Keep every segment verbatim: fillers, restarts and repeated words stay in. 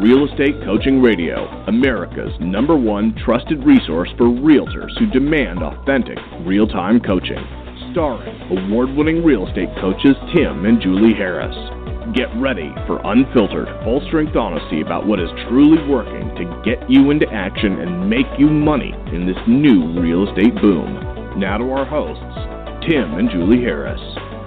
Real Estate Coaching Radio, America's number one trusted resource for realtors who demand authentic, real-time coaching. Starring award-winning real estate coaches Tim and Julie Harris. Get ready for unfiltered, full-strength honesty about what is truly working to get you into action and make you money in this new real estate boom. Now to our hosts, Tim and Julie Harris.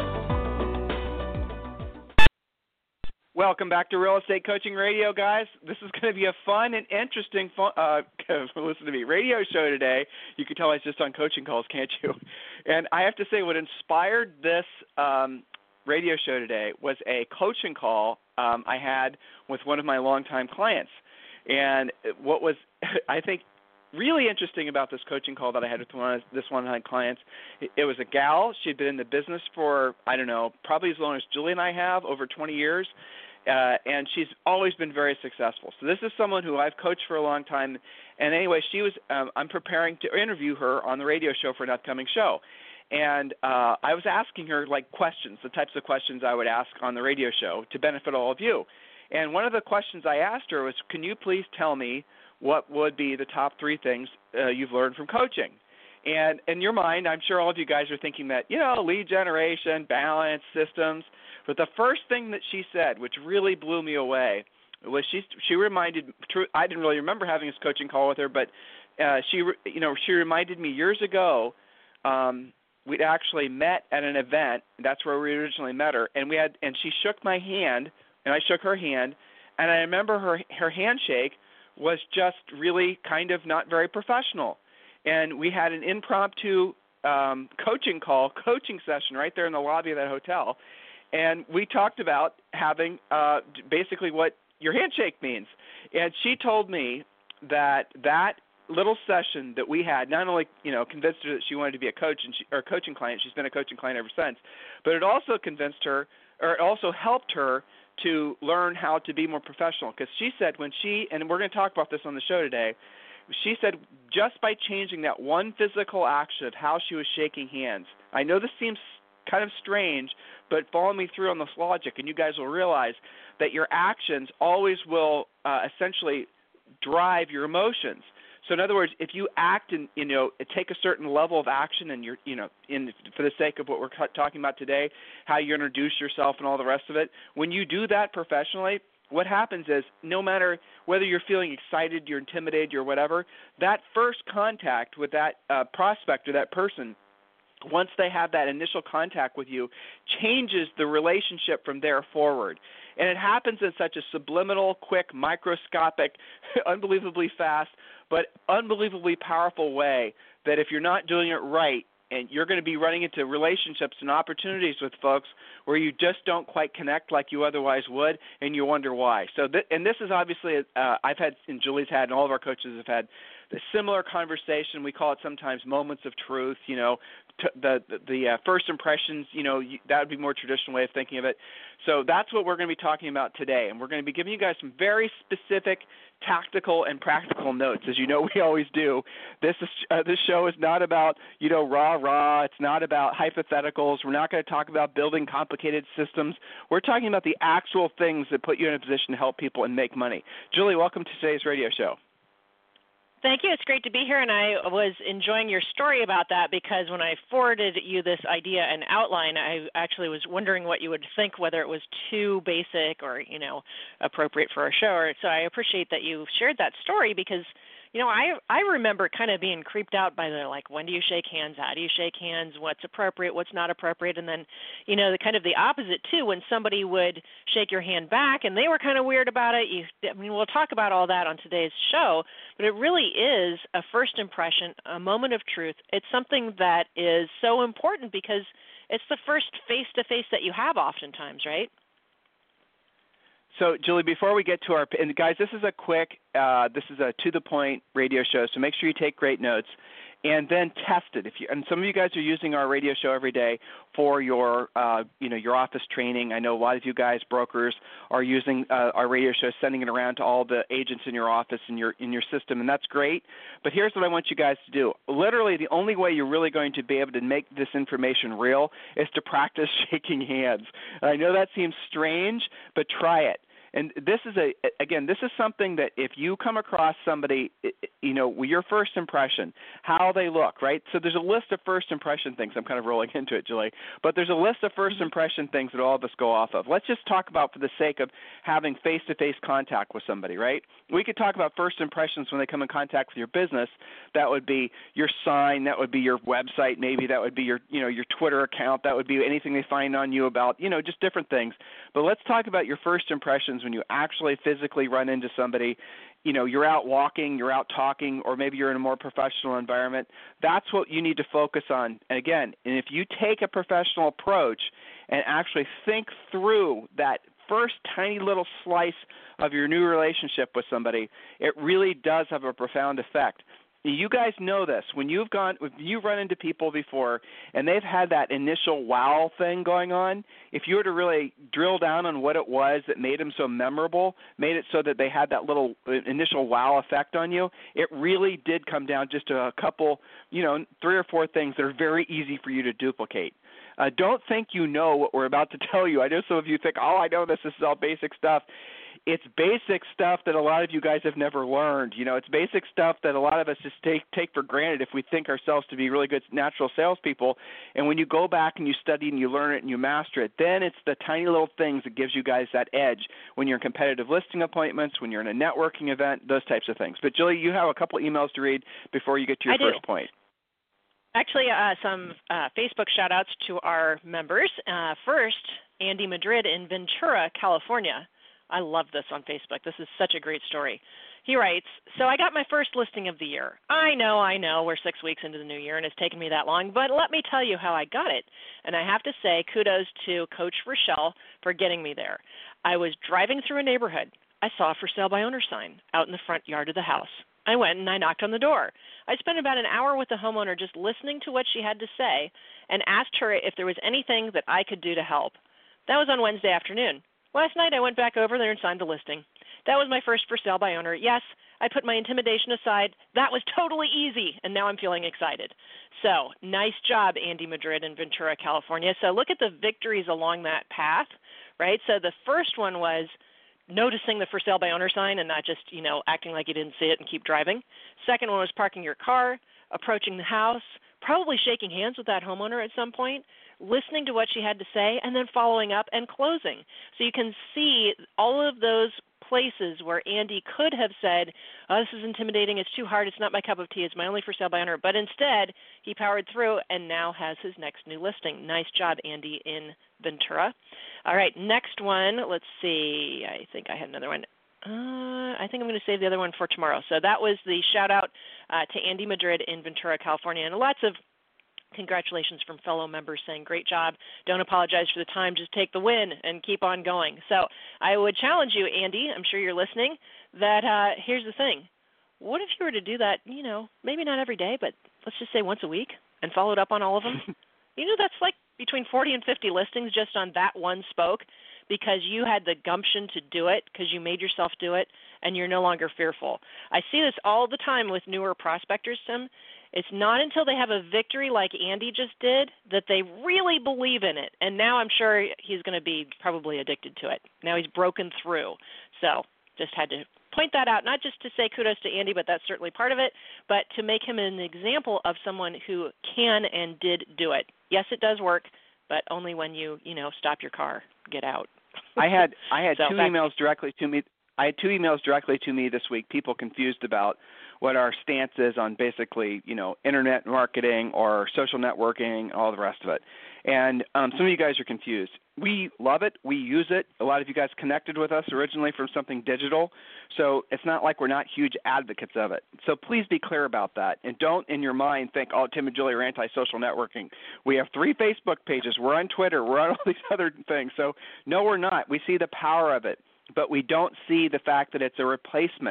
Welcome back to Real Estate Coaching Radio, guys. This is going to be a fun and interesting fun, uh, listen to me, radio show today. You can tell I was just on coaching calls, can't you? And I have to say what inspired this um, radio show today was a coaching call um, I had with one of my longtime clients. And what was, I think, really interesting about this coaching call that I had with one of this one of my clients, it, it was a gal. She'd been in the business for, I don't know, probably as long as Julie and I have, over twenty years. Uh, and she's always been very successful. So this is someone who I've coached for a long time. And anyway, she was. Um, I'm preparing to interview her on the radio show for an upcoming show. And uh, I was asking her, like, questions, the types of questions I would ask on the radio show to benefit all of you. And one of the questions I asked her was, can you please tell me what would be the top three things uh, you've learned from coaching? And in your mind, I'm sure all of you guys are thinking that, you know, lead generation, balance, systems. But the first thing that she said, which really blew me away, was she she reminded – I didn't really remember having this coaching call with her, but uh, she you know she reminded me years ago um, we'd actually met at an event. That's where we originally met her, and we had and she shook my hand, and I shook her hand, and I remember her her handshake was just really kind of not very professional. And we had an impromptu um, coaching call, coaching session right there in the lobby of that hotel. And we talked about having uh, basically what your handshake means. And she told me that that little session that we had not only, you know, convinced her that she wanted to be a coach and she, or a coaching client. She's been a coaching client ever since. But it also convinced her, or it also helped her to learn how to be more professional. Because she said when she, and we're going to talk about this on the show today, she said just by changing that one physical action of how she was shaking hands. I know this seems kind of strange, but follow me through on this logic, and you guys will realize that your actions always will uh, essentially drive your emotions. So in other words, if you act and, you know, take a certain level of action and you're, you know, in for the sake of what we're talking about today, how you introduce yourself and all the rest of it, when you do that professionally, what happens is no matter whether you're feeling excited, you're intimidated, or whatever, that first contact with that uh, prospect or that person, once they have that initial contact with you, changes the relationship from there forward. And it happens in such a subliminal, quick, microscopic, unbelievably fast, but unbelievably powerful way that if you're not doing it right, and you're going to be running into relationships and opportunities with folks where you just don't quite connect like you otherwise would, and you wonder why. So, th- and this is obviously, uh, I've had, and Julie's had, and all of our coaches have had a similar conversation. We call it sometimes moments of truth, you know, t- the the, the uh, first impressions, you know, you, that would be a more traditional way of thinking of it. So that's what we're going to be talking about today, and we're going to be giving you guys some very specific tactical and practical notes, as you know we always do. This is uh, this show is not about, you know, rah rah. It's not about hypotheticals. We're not going to talk about building complicated systems. We're talking about the actual things that put you in a position to help people and make money. Julie, welcome to today's radio show. Thank you. It's great to be here, and I was enjoying your story about that because when I forwarded you this idea and outline, I actually was wondering what you would think, whether it was too basic or, you know, appropriate for a show. So I appreciate that you shared that story because, you know, I I remember kind of being creeped out by the, like, when do you shake hands? How do you shake hands? What's appropriate? What's not appropriate? And then, you know, the kind of the opposite, too, when somebody would shake your hand back and they were kind of weird about it. You, I mean, we'll talk about all that on today's show, but it really is a first impression, a moment of truth. It's something that is so important because it's the first face-to-face that you have oftentimes, right? So, Julie, before we get to our – and, guys, this is a quick uh, – this is a to-the-point radio show, so make sure you take great notes. And then test it. If you, and some of you guys are using our radio show every day for your, uh, you know, your office training. I know a lot of you guys, brokers, are using uh, our radio show, sending it around to all the agents in your office and your in your system, and that's great. But here's what I want you guys to do. Literally, the only way you're really going to be able to make this information real is to practice shaking hands. I know that seems strange, but try it. And this is a again, this is something that if you come across somebody, you know, your first impression, how they look, right? So there's a list of first impression things. I'm kind of rolling into it, Julie, but there's a list of first impression things that all of us go off of. Let's just talk about, for the sake of having face-to-face contact with somebody, right? We could talk about first impressions when they come in contact with your business. That would be your sign, that would be your website, maybe that would be your, you know, your Twitter account, that would be anything they find on you about, you know, just different things. But let's talk about your first impressions when you actually physically run into somebody. You know, you're out walking, you're out talking, or maybe you're in a more professional environment. That's what you need to focus on. And again, and if you take a professional approach and actually think through that first tiny little slice of your new relationship with somebody, it really does have a profound effect. You guys know this. When you've gone, if you've run into people before and they've had that initial wow thing going on, if you were to really drill down on what it was that made them so memorable, made it so that they had that little initial wow effect on you, it really did come down just to a couple, you know, three or four things that are very easy for you to duplicate. Uh, don't think you know what we're about to tell you. I know some of you think, oh, I know this. This is all basic stuff. It's basic stuff that a lot of you guys have never learned. You know, it's basic stuff that a lot of us just take take for granted if we think ourselves to be really good natural salespeople. And when you go back and you study and you learn it and you master it, then it's the tiny little things that gives you guys that edge when you're in competitive listing appointments, when you're in a networking event, those types of things. But, Julie, you have a couple emails to read before you get to your I first do. point. Actually, uh, some uh, Facebook shout-outs to our members. Uh, first, Andy Madrid in Ventura, California. I love this on Facebook. This is such a great story. He writes, so I got my first listing of the year. I know, I know, we're six weeks into the new year and it's taken me that long, but let me tell you how I got it. And I have to say kudos to Coach Rochelle for getting me there. I was driving through a neighborhood. I saw a for sale by owner sign out in the front yard of the house. I went and I knocked on the door. I spent about an hour with the homeowner just listening to what she had to say and asked her if there was anything that I could do to help. That was on Wednesday afternoon. Last night I went back over there and signed the listing. That was my first for sale by owner. Yes, I put my intimidation aside. That was totally easy, and now I'm feeling excited. So nice job, Andy Madrid in Ventura, California. So look at the victories along that path, right? So the first one was noticing the for sale by owner sign and not just, you know, acting like you didn't see it and keep driving. Second one was parking your car, approaching the house, probably shaking hands with that homeowner at some point, listening to what she had to say, and then following up and closing. So you can see all of those places where Andy could have said, oh, this is intimidating, it's too hard, it's not my cup of tea, it's my only for sale by owner. But instead, he powered through and now has his next new listing. Nice job, Andy, in Ventura. All right, next one. Let's see. I think I had another one. Uh, I think I'm going to save the other one for tomorrow. So that was the shout-out uh, to Andy Madrid in Ventura, California. And lots of congratulations from fellow members saying, great job. Don't apologize for the time. Just take the win and keep on going. So I would challenge you, Andy, I'm sure you're listening, that uh, here's the thing. What if you were to do that, you know, maybe not every day, but let's just say once a week and followed up on all of them? You know, that's like between forty and fifty listings just on that one spoke because you had the gumption to do it, because you made yourself do it, and you're no longer fearful. I see this all the time with newer prospectors, Tim. It's not until they have a victory like Andy just did that they really believe in it. And now I'm sure he's going to be probably addicted to it. Now he's broken through. So just had to point that out, not just to say kudos to Andy, but that's certainly part of it, but to make him an example of someone who can and did do it. Yes, it does work, but only when you, you know, stop your car, get out. I had I had so two back- emails directly to me. I had two emails directly to me this week, people confused about what our stance is on basically, you know, internet marketing or social networking, all the rest of it. And um, some of you guys are confused. We love it. We use it. A lot of you guys connected with us originally from something digital. So it's not like we're not huge advocates of it. So please be clear about that. And don't in your mind think, oh, Tim and Julie are anti-social networking. We have three Facebook pages. We're on Twitter. We're on all these other things. So no, we're not. We see the power of it, but we don't see the fact that it's a replacement.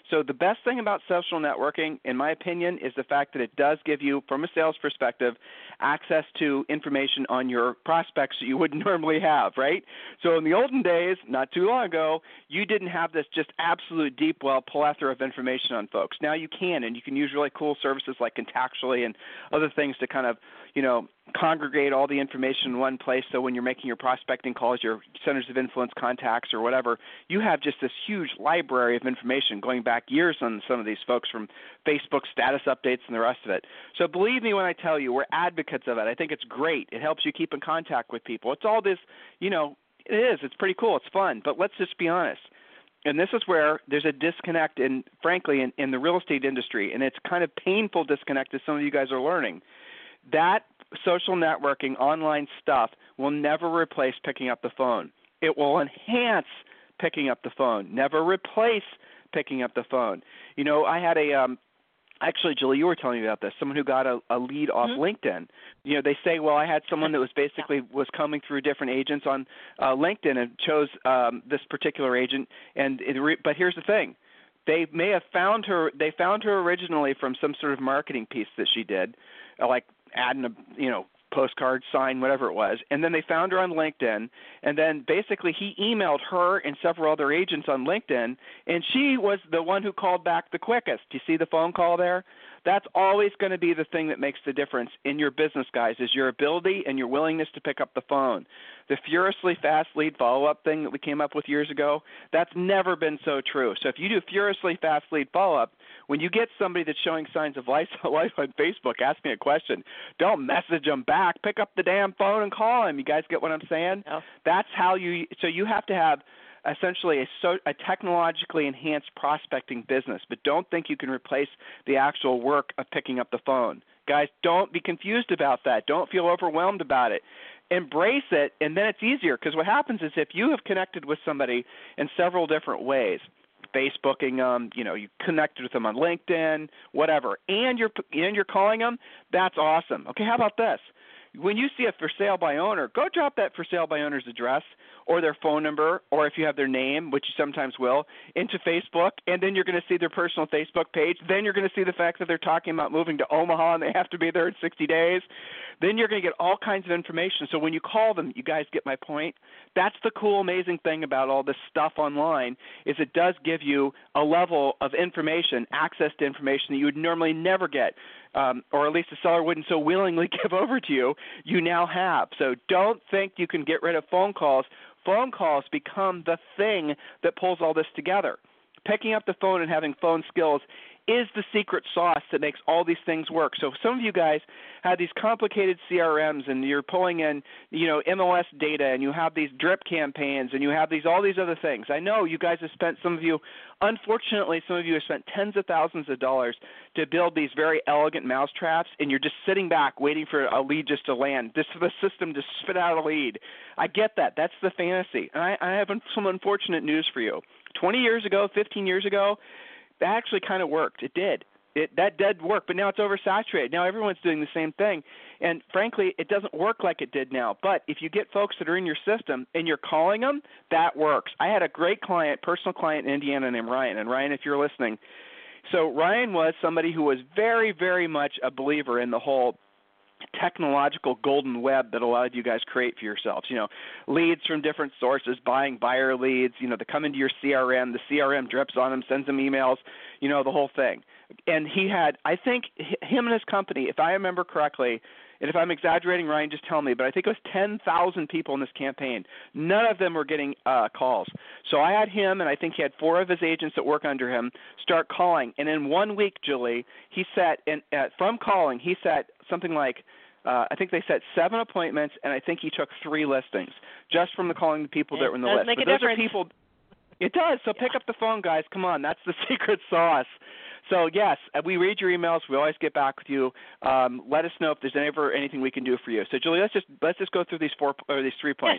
So the best thing about social networking, in my opinion, is the fact that it does give you, from a sales perspective, access to information on your prospects that you wouldn't normally have, right? So in the olden days, not too long ago, you didn't have this just absolute deep well plethora of information on folks. Now you can, and you can use really cool services like Contactually and other things to kind of, you know, congregate all the information in one place, so when you're making your prospecting calls, your centers of influence contacts or whatever, you have just this huge library of information going back years on some of these folks, from Facebook status updates and the rest of it. So believe me when I tell you, we're advocates of it. I think it's great. It helps you keep in contact with people. It's all this, you know, it is. It's pretty cool. It's fun. But let's just be honest. And this is where there's a disconnect, in, frankly, in, in the real estate industry, and it's kind of painful disconnect, as some of you guys are learning. That social networking, online stuff will never replace picking up the phone. It will enhance picking up the phone, never replace picking up the phone. You know, I had a um, actually, Julie, you were telling me about this, someone who got a, a lead off mm-hmm. LinkedIn. You know, they say, well, I had someone that was basically was coming through different agents on uh, LinkedIn and chose um, this particular agent. And it re- but here's the thing. They may have found her, they found her originally from some sort of marketing piece that she did, like adding a, you know, postcard, sign, whatever it was, and then they found her on LinkedIn, and then basically he emailed her and several other agents on LinkedIn, and she was the one who called back the quickest. Do you see the phone call there? That's always going to be the thing that makes the difference in your business, guys, is your ability and your willingness to pick up the phone. The furiously fast lead follow-up thing that we came up with years ago, that's never been so true. So if you do furiously fast lead follow-up, when you get somebody that's showing signs of life on Facebook, ask me a question. Don't message them back. Pick up the damn phone and call them. You guys get what I'm saying? No. That's how you – so you have to have – essentially a, so, a technologically enhanced prospecting business, but don't think you can replace the actual work of picking up the phone. Guys, don't be confused about that. Don't feel overwhelmed about it. Embrace it, and then it's easier, because what happens is if you have connected with somebody in several different ways, Facebooking them, you know, you connected with them on LinkedIn, whatever, and you're and you're calling them, that's awesome. Okay, how about this? When you see a for sale by owner, go drop that for sale by owner's address or their phone number, or if you have their name, which you sometimes will, into Facebook, and then you're going to see their personal Facebook page. Then you're going to see the fact that they're talking about moving to Omaha and they have to be there in sixty days. Then you're going to get all kinds of information. So when you call them, you guys get my point? That's the cool, amazing thing about all this stuff online, is it does give you a level of information, access to information that you would normally never get. Um, or at least the seller wouldn't so willingly give over to you, you now have. So don't think you can get rid of phone calls. Phone calls become the thing that pulls all this together. Picking up the phone and having phone skills is the secret sauce that makes all these things work. So some of you guys have these complicated C R Ms, and you're pulling in, you know, M L S data, and you have these drip campaigns, and you have these all these other things. I know you guys have spent, some of you, unfortunately, some of you have spent tens of thousands of dollars to build these very elegant mousetraps, and you're just sitting back waiting for a lead just to land, just for the system to spit out a lead. I get that. That's the fantasy. And I, I have some unfortunate news for you. twenty years ago, fifteen years ago, that actually kind of worked. It did. It, that did work, but now it's oversaturated. Now everyone's doing the same thing. And frankly, it doesn't work like it did now. But if you get folks that are in your system and you're calling them, that works. I had a great client, personal client in Indiana named Ryan. And Ryan, if you're listening, so Ryan was somebody who was very, very much a believer in the whole technological golden web that a lot of you guys create for yourselves. You know, leads from different sources, buying buyer leads, you know, they come into your C R M, the C R M drips on them, sends them emails, you know, the whole thing. And he had, I think, him and his company, if I remember correctly, and if I'm exaggerating, Ryan, just tell me, but I think it was ten thousand people in this campaign. None of them were getting uh, calls. So I had him, and I think he had four of his agents that work under him, start calling. And in one week, Julie, he set, in, uh, from calling, he set something like, uh, I think they set seven appointments, and I think he took three listings just from the calling the people it that were in the does list. Make but a those difference. are people. It does. So pick up the phone, guys. Come on. That's the secret sauce. So, yes, we read your emails. We always get back with you. Um, let us know if there's ever anything we can do for you. So, Julie, let's just let's just go through these four or these three points.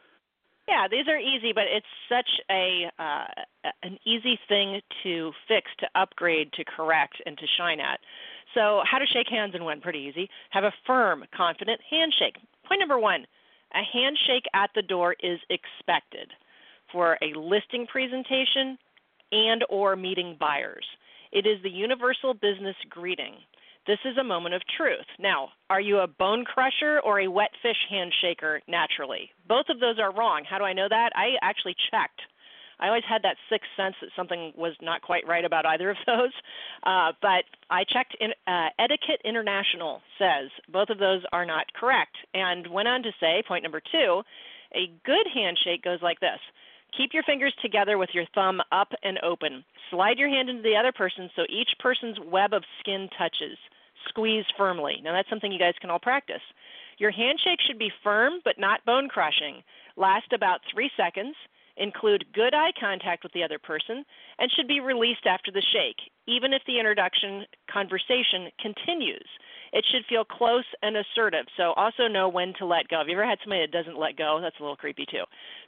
Yes. Yeah, these are easy, but it's such a uh, an easy thing to fix, to upgrade, to correct, and to shine at. So how to shake hands and win, pretty easy. Have a firm, confident handshake. Point number one, a handshake at the door is expected. For a listing presentation, and or meeting buyers. It is the universal business greeting. This is a moment of truth. Now, are you a bone crusher or a wet fish handshaker naturally? Both of those are wrong. How do I know that? I actually checked. I always had that sixth sense that something was not quite right about either of those. Uh, but I checked. In, uh, Etiquette International says both of those are not correct, and went on to say, point number two, a good handshake goes like this. Keep your fingers together with your thumb up and open. Slide your hand into the other person so each person's web of skin touches. Squeeze firmly. Now, that's something you guys can all practice. Your handshake should be firm but not bone crushing. Last about three seconds. Include good eye contact with the other person, and should be released after the shake, even if the introduction conversation continues. It should feel close and assertive, so also know when to let go. Have you ever had somebody that doesn't let go? That's a little creepy too.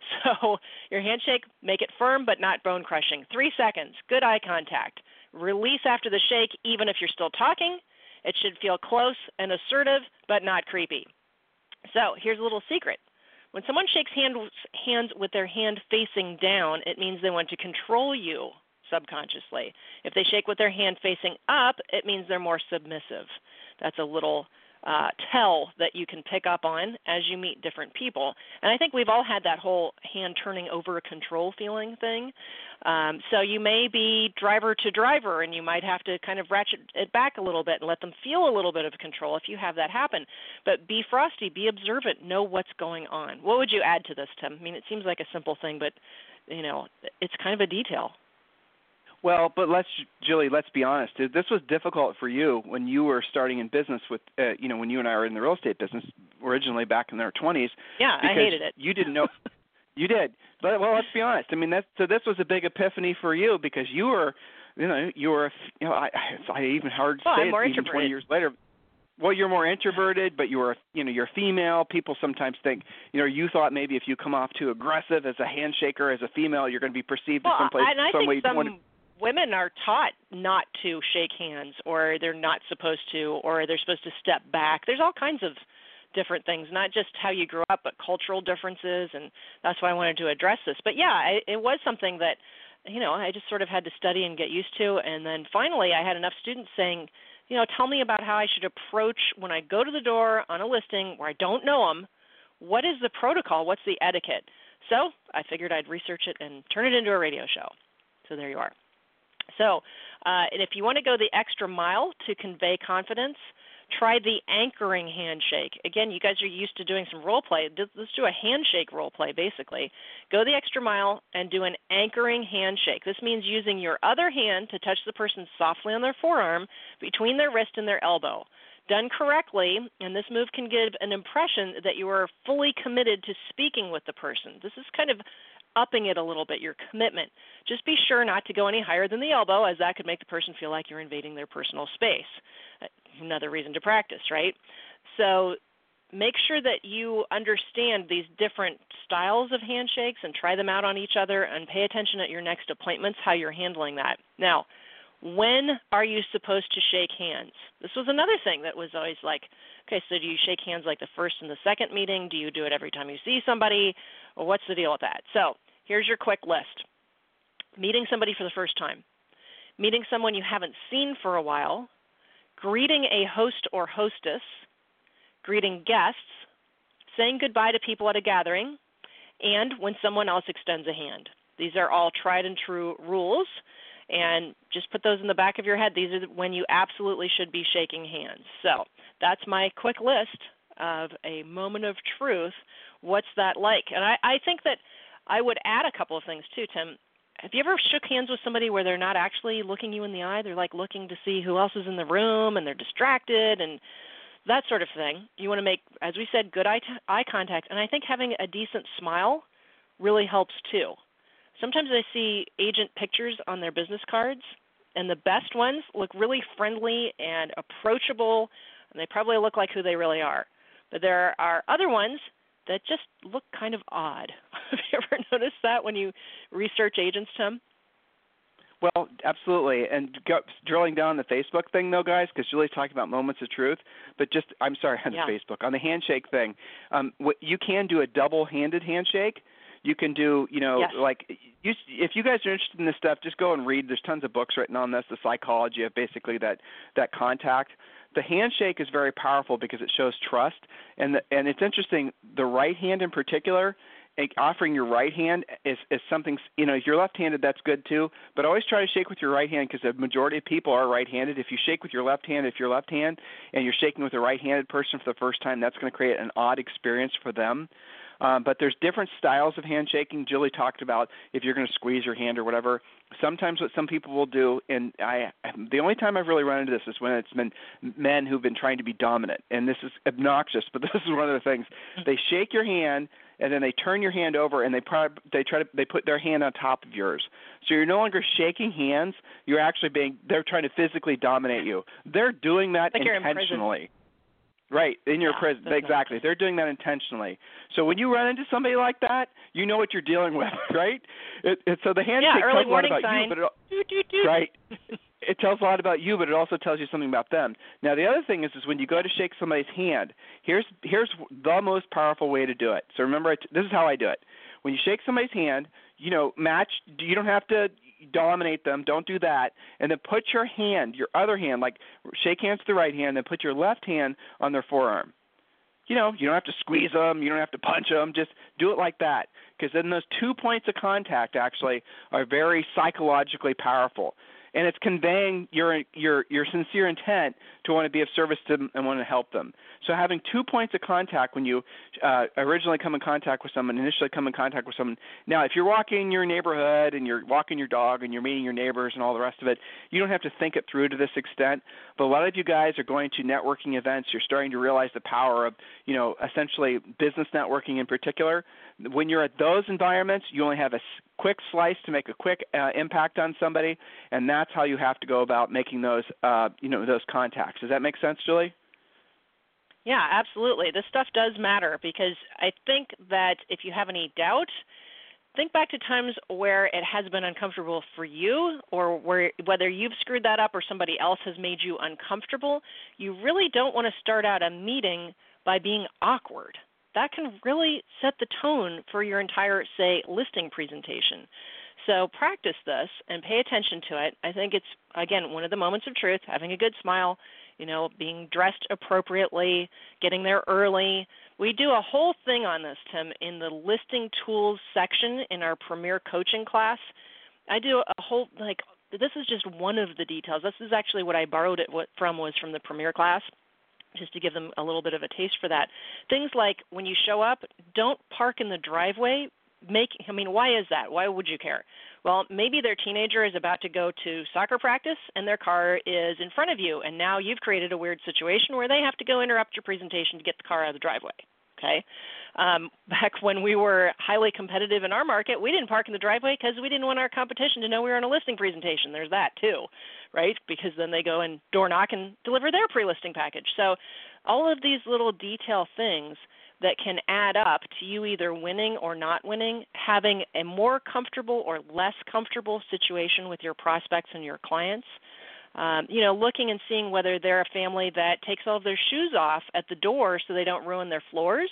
So your handshake, make it firm but not bone crushing. Three seconds, good eye contact. Release after the shake, even if you're still talking. It should feel close and assertive but not creepy. So here's a little secret. When someone shakes hand, hands with their hand facing down, it means they want to control you subconsciously. If they shake with their hand facing up, it means they're more submissive. That's a little uh, tell that you can pick up on as you meet different people. And I think we've all had that whole hand turning over control feeling thing. Um, so you may be driver to driver, and you might have to kind of ratchet it back a little bit and let them feel a little bit of control if you have that happen. But be frosty, be observant, know what's going on. What would you add to this, Tim? I mean, it seems like a simple thing, but, you know, it's kind of a detail. Well, but let's, Julie, let's be honest. This was difficult for you when you were starting in business with, uh, you know, when you and I were in the real estate business originally back in our twenties. Yeah, I hated it. You didn't know. You did. But, well, let's be honest. I mean, that's, so this was a big epiphany for you because you were, you know, you were, you know, I, I even hard to well, say I'm more it even twenty years later. Well, you're more introverted, but you were, you know, you're female. People sometimes think, you know, you thought maybe if you come off too aggressive as a handshaker, as a female, you're going to be perceived well, as someplace, and I some think way. some wanted... women are taught not to shake hands, or they're not supposed to, or they're supposed to step back. There's all kinds of different things, not just how you grew up, but cultural differences, and that's why I wanted to address this. But yeah, I, it was something that, you know, I just sort of had to study and get used to, and then finally I had enough students saying, you know, tell me about how I should approach when I go to the door on a listing where I don't know them. What is the protocol? What's the etiquette? So I figured I'd research it and turn it into a radio show. So there you are. So uh, and if you want to go the extra mile to convey confidence, try the anchoring handshake. Again, you guys are used to doing some role play. Let's do a handshake role play, basically. Go the extra mile and do an anchoring handshake. This means using your other hand to touch the person softly on their forearm between their wrist and their elbow. Done correctly, and this move can give an impression that you are fully committed to speaking with the person. This is kind of upping it a little bit, your commitment. Just be sure not to go any higher than the elbow, as that could make the person feel like you're invading their personal space. Another reason to practice, right? So make sure that you understand these different styles of handshakes and try them out on each other, and pay attention at your next appointments how you're handling that. Now, when are you supposed to shake hands? This was another thing that was always like, okay, so do you shake hands like the first and the second meeting? Do you do it every time you see somebody? Or what's the deal with that? So here's your quick list. Meeting somebody for the first time, meeting someone you haven't seen for a while, greeting a host or hostess, greeting guests, saying goodbye to people at a gathering, and when someone else extends a hand. These are all tried and true rules, and just put those in the back of your head. These are when you absolutely should be shaking hands. So that's my quick list of a moment of truth. What's that like? And I, I think that I would add a couple of things too, Tim. Have you ever shook hands with somebody where they're not actually looking you in the eye? They're like looking to see who else is in the room, and they're distracted and that sort of thing. You want to make, as we said, good eye, t- eye contact. And I think having a decent smile really helps too. Sometimes I see agent pictures on their business cards, and the best ones look really friendly and approachable, and they probably look like who they really are. But there are other ones that just look kind of odd. Have you ever noticed that when you research agents, Tim? Well, absolutely. And go, drilling down on the Facebook thing, though, guys, because Julie's talking about moments of truth, but just, I'm sorry, on yeah. the Facebook, on the handshake thing, um, what, you can do a double-handed handshake. You can do, you know, yes. like you, if you guys are interested in this stuff, just go and read. There's tons of books written on this, the psychology of basically that that contact. The handshake is very powerful because it shows trust, and the, and it's interesting. The right hand in particular, offering your right hand is, is something, you know, if you're left-handed, that's good too, but always try to shake with your right hand because the majority of people are right-handed. If you shake with your left hand, if you're left hand and you're shaking with a right-handed person for the first time, that's going to create an odd experience for them. Um, but there's different styles of handshaking. Julie talked about if you're going to squeeze your hand or whatever. Sometimes what some people will do, and I, the only time I've really run into this is when it's been men who've been trying to be dominant, and this is obnoxious, but this is one of the things. They shake your hand, and then they turn your hand over, and they probably, they try to they put their hand on top of yours. So you're no longer shaking hands. You're actually being they're trying to physically dominate you. They're doing that like intentionally. Right, in your yeah, prison. Exactly. They're doing that intentionally. So when you run into somebody like that, you know what you're dealing with, right? It, it, so the handshake yeah, early tells a lot about sign. you, but it, doot, doot, doot. right. It tells a lot about you, but it also tells you something about them. Now, the other thing is, is when you go to shake somebody's hand, here's here's the most powerful way to do it. So remember, this is how I do it. When you shake somebody's hand, you know, match. You don't have to dominate them. Don't do that. And then put your hand, your other hand, like shake hands with the right hand, then put your left hand on their forearm. You know, you don't have to squeeze them. You don't have to punch them. Just do it like that, because then those two points of contact actually are very psychologically powerful. And it's conveying your your your sincere intent to want to be of service to them and want to help them. So having two points of contact when you uh, originally come in contact with someone, initially come in contact with someone. Now, if you're walking in your neighborhood and you're walking your dog and you're meeting your neighbors and all the rest of it, you don't have to think it through to this extent. But a lot of you guys are going to networking events. You're starting to realize the power of, you know, essentially business networking in particular. When you're at those environments, you only have a quick slice to make a quick uh, impact on somebody, and that's how you have to go about making those, uh, you know, those contacts. Does that make sense, Julie? Yeah, absolutely. This stuff does matter, because I think that if you have any doubt, think back to times where it has been uncomfortable for you, or where whether you've screwed that up or somebody else has made you uncomfortable. You really don't want to start out a meeting by being awkward. That can really set the tone for your entire, say, listing presentation. So practice this and pay attention to it. I think it's, again, one of the moments of truth, having a good smile, you know, being dressed appropriately, getting there early. We do a whole thing on this, Tim, in the listing tools section in our Premier coaching class. I do a whole, like, this is just one of the details. This is actually what I borrowed it from was from the Premier class, just to give them a little bit of a taste for that. Things like when you show up, don't park in the driveway. Make, I mean, why is that? Why would you care? Well, maybe their teenager is about to go to soccer practice and their car is in front of you, and now you've created a weird situation where they have to go interrupt your presentation to get the car out of the driveway. Okay. Um, back when we were highly competitive in our market, we didn't park in the driveway because we didn't want our competition to know we were on a listing presentation. There's that too, right? Because then they go and door knock and deliver their pre-listing package. So all of these little detail things that can add up to you either winning or not winning, having a more comfortable or less comfortable situation with your prospects and your clients. Um, you know, looking and seeing whether they're a family that takes all of their shoes off at the door so they don't ruin their floors.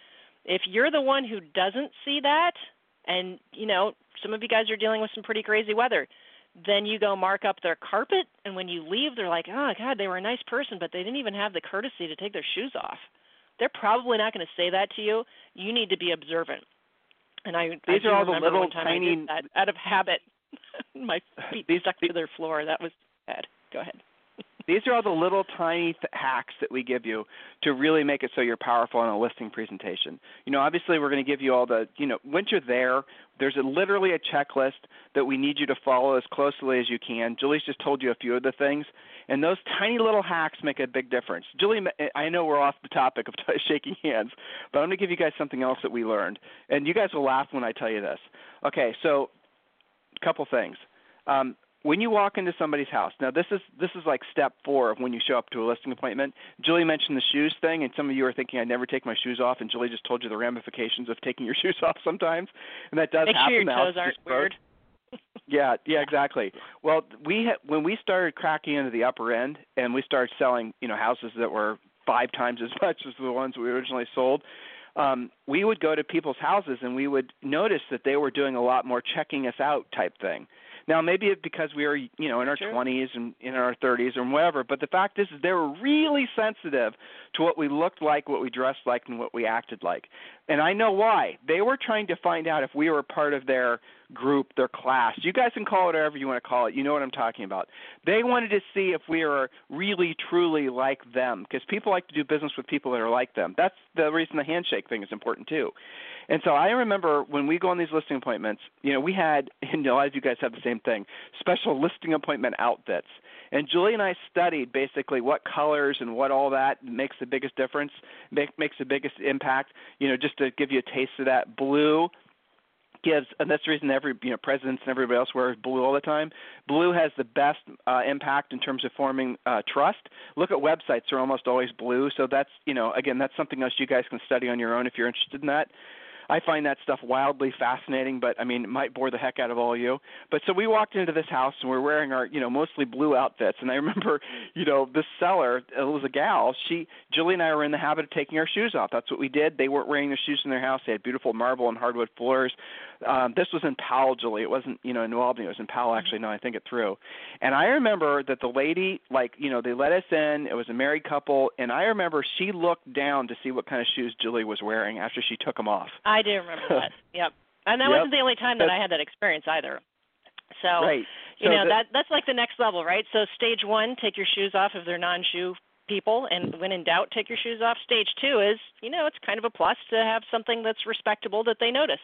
If you're the one who doesn't see that, and, you know, some of you guys are dealing with some pretty crazy weather, then you go mark up their carpet, and when you leave, they're like, oh, God, they were a nice person, but they didn't even have the courtesy to take their shoes off. They're probably not going to say that to you. You need to be observant. And I, These I are all the little one time tiny... I did that out of habit. My feet these, stuck to their floor. That was bad. Go ahead. These are all the little tiny th- hacks that we give you to really make it so you're powerful in a listing presentation. You know, obviously we're going to give you all the, you know, once you're there, there's a, literally a checklist that we need you to follow as closely as you can. Julie's just told you a few of the things, and those tiny little hacks make a big difference. Julie, I know we're off the topic of t- shaking hands, but I'm going to give you guys something else that we learned, and you guys will laugh when I tell you this. Okay, so a couple things. Um, When you walk into somebody's house, now this is this is like step four of when you show up to a listing appointment. Julie mentioned the shoes thing, and some of you are thinking I never take my shoes off, and Julie just told you the ramifications of taking your shoes off sometimes, and that does Make happen. sure your now. toes aren't weird. Yeah, yeah, exactly. Well, we ha- when we started cracking into the upper end, and we started selling, you know, houses that were five times as much as the ones we originally sold. um, we would go to people's houses and we would notice that they were doing a lot more checking us out type thing. Now, maybe it's because we were, you know, in our Sure. twenties and in our thirties or whatever, but the fact is, is they were really sensitive to what we looked like, what we dressed like, and what we acted like. And I know why. They were trying to find out if we were part of their group, their class. You guys can call it whatever you want to call it. You know what I'm talking about. They wanted to see if we were really, truly like them, because people like to do business with people that are like them. That's the reason the handshake thing is important, too. And so I remember when we go on these listing appointments, you know, we had, and a lot of you guys have the same thing, special listing appointment outfits. And Julie and I studied basically what colors and what all that makes the biggest difference, make, makes the biggest impact. You know, just to give you a taste of that, blue gives, and that's the reason every, you know, presidents and everybody else wears blue all the time. Blue has the best uh, impact in terms of forming uh, trust. Look at websites; they're almost always blue. So that's, you know, again, that's something else you guys can study on your own if you're interested in that. I find that stuff wildly fascinating, but I mean, it might bore the heck out of all of you. But so we walked into this house and we're wearing our, you know, mostly blue outfits. And I remember, you know, this seller, it was a gal. She, Julie and I were in the habit of taking our shoes off. That's what we did. They weren't wearing their shoes in their house. They had beautiful marble and hardwood floors. Um, this was in Powell, Julie. It wasn't, you know, in New Albany. It was in Powell, actually. No, I think it through. And I remember that the lady, like, you know, they let us in. It was a married couple. And I remember she looked down to see what kind of shoes Julie was wearing after she took them off. I do remember that. Yep. And that Yep. wasn't the only time that That's, I had that experience either. So, right. you so know, the, that that's like the next level, right? So stage one, take your shoes off if they're non-shoe people, and when in doubt, take your shoes off. Stage two is, you know, it's kind of a plus to have something that's respectable that they notice.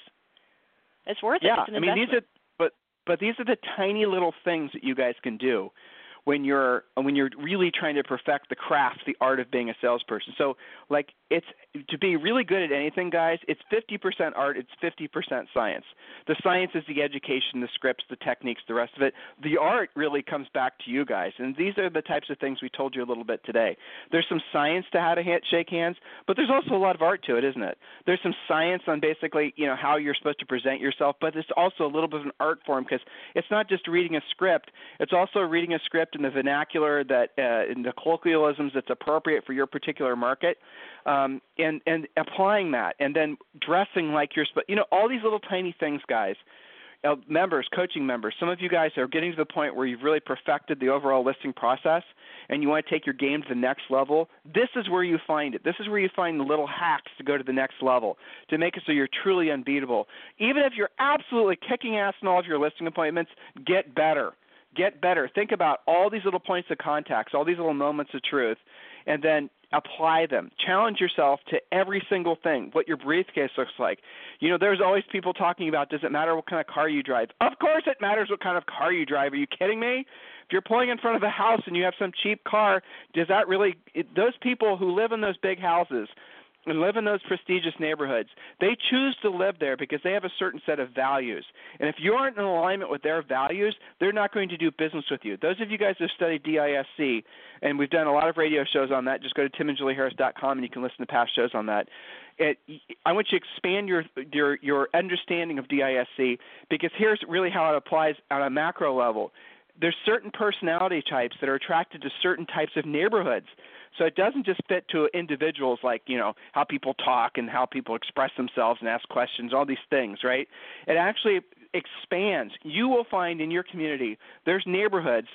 It's worth yeah, it. It's an I mean, investment. these are, but but these are the tiny little things that you guys can do when you're when you're really trying to perfect the craft, the art of being a salesperson. So, like, it's to be really good at anything, guys. It's fifty percent art. It's fifty percent science. The science is the education, the scripts, the techniques, the rest of it. The art really comes back to you guys, and these are the types of things we told you a little bit today. There's some science to how to hand, shake hands, but there's also a lot of art to it, isn't it? There's some science on basically, you know, how you're supposed to present yourself, but it's also a little bit of an art form because it's not just reading a script. It's also reading a script in the vernacular that, uh, in the colloquialisms that's appropriate for your particular market. Um, and, and applying that, and then dressing like you're supposed, you know, all these little tiny things, guys. Uh, members, coaching members, some of you guys are getting to the point where you've really perfected the overall listing process and you want to take your game to the next level. This is where you find it. This is where you find the little hacks to go to the next level, to make it so you're truly unbeatable. Even if you're absolutely kicking ass in all of your listing appointments, get better. Get better. Think about all these little points of contacts, all these little moments of truth, and then apply them. Challenge yourself to every single thing, what your briefcase looks like. You know, there's always people talking about, does it matter what kind of car you drive? Of course it matters what kind of car you drive. Are you kidding me? If you're pulling in front of a house and you have some cheap car, does that really – those people who live in those big houses and live in those prestigious neighborhoods, they choose to live there because they have a certain set of values. And if you aren't in alignment with their values, they're not going to do business with you. Those of you guys who have studied D I S C, and we've done a lot of radio shows on that, just go to tim and julie harris dot com and you can listen to past shows on that. It, I want you to expand your, your, your understanding of D I S C because here's really how it applies on a macro level. There's certain personality types that are attracted to certain types of neighborhoods. So it doesn't just fit to individuals like, you know, how people talk and how people express themselves and ask questions, all these things, right? It actually expands. You will find in your community there's neighborhoods,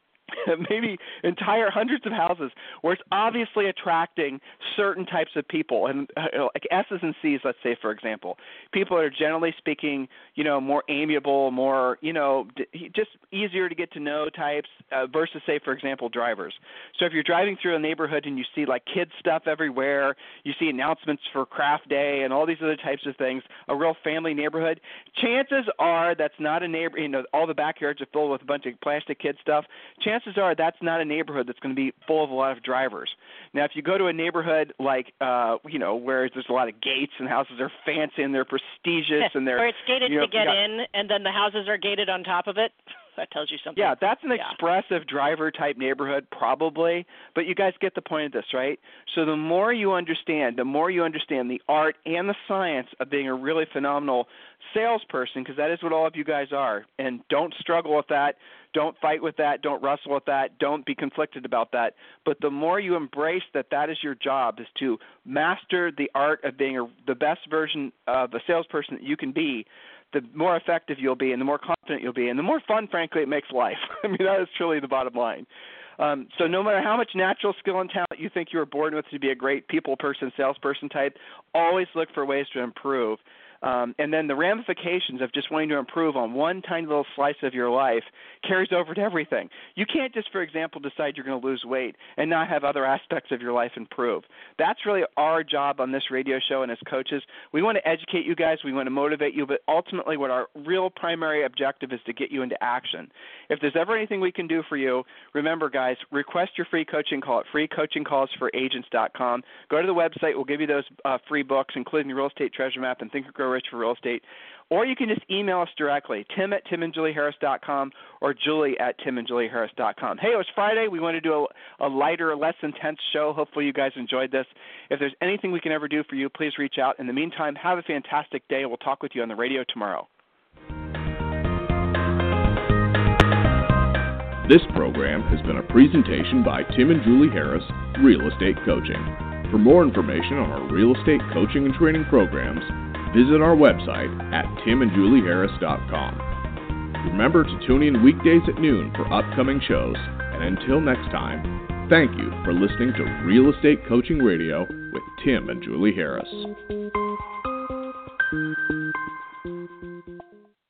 maybe entire hundreds of houses, where it's obviously attracting certain types of people, and uh, like S's and C's, let's say, for example. People that are generally speaking, you know, more amiable, more, you know, d- just easier to get to know types uh, versus, say, for example, drivers. So if you're driving through a neighborhood and you see like kids stuff everywhere, you see announcements for craft day and all these other types of things, a real family neighborhood, chances are that's not a neighbor, you know, all the backyards are filled with a bunch of plastic kid stuff. Chances are that's not a neighborhood that's going to be full of a lot of drivers. Now, if you go to a neighborhood like, uh, you know, where there's a lot of gates and houses are fancy and they're prestigious and they're, or it's gated you know, to get got, in, and then the houses are gated on top of it. That tells you something. Yeah, that's an yeah. expressive driver-type neighborhood probably, but you guys get the point of this, right? So the more you understand, the more you understand the art and the science of being a really phenomenal salesperson, because that is what all of you guys are, and don't struggle with that. Don't fight with that. Don't wrestle with that. Don't be conflicted about that. But the more you embrace that that is your job, is to master the art of being a, the best version of a salesperson that you can be, the more effective you'll be and the more confident you'll be and the more fun, frankly, it makes life. I mean, that is truly the bottom line. Um, so no matter how much natural skill and talent you think you were born with to be a great people person, salesperson type, always look for ways to improve. Um, and then the ramifications of just wanting to improve on one tiny little slice of your life carries over to everything. You can't just, for example, decide you're going to lose weight and not have other aspects of your life improve. That's really our job on this radio show and as coaches. We want to educate you guys. We want to motivate you. But ultimately what our real primary objective is to get you into action. If there's ever anything we can do for you, remember, guys, request your free coaching call at free coaching calls for agents dot com. Go to the website. We'll give you those uh, free books, including the Real Estate Treasure Map and Think and Grow Rich for Real Estate. Or you can just email us directly, Tim at Tim and Julie Harris dot com or Julie at Tim and Julie Harris dot com. Hey, it was Friday. We want to do a, a lighter, less intense show. Hopefully you guys enjoyed this. If there's anything we can ever do for you, please reach out. In the meantime, have a fantastic day. We'll talk with you on the radio tomorrow. This program has been a presentation by Tim and Julie Harris, Real Estate Coaching. For more information on our real estate coaching and training programs, visit our website at Tim and Julie Harris dot com. Remember to tune in weekdays at noon for upcoming shows. And until next time, thank you for listening to Real Estate Coaching Radio with Tim and Julie Harris.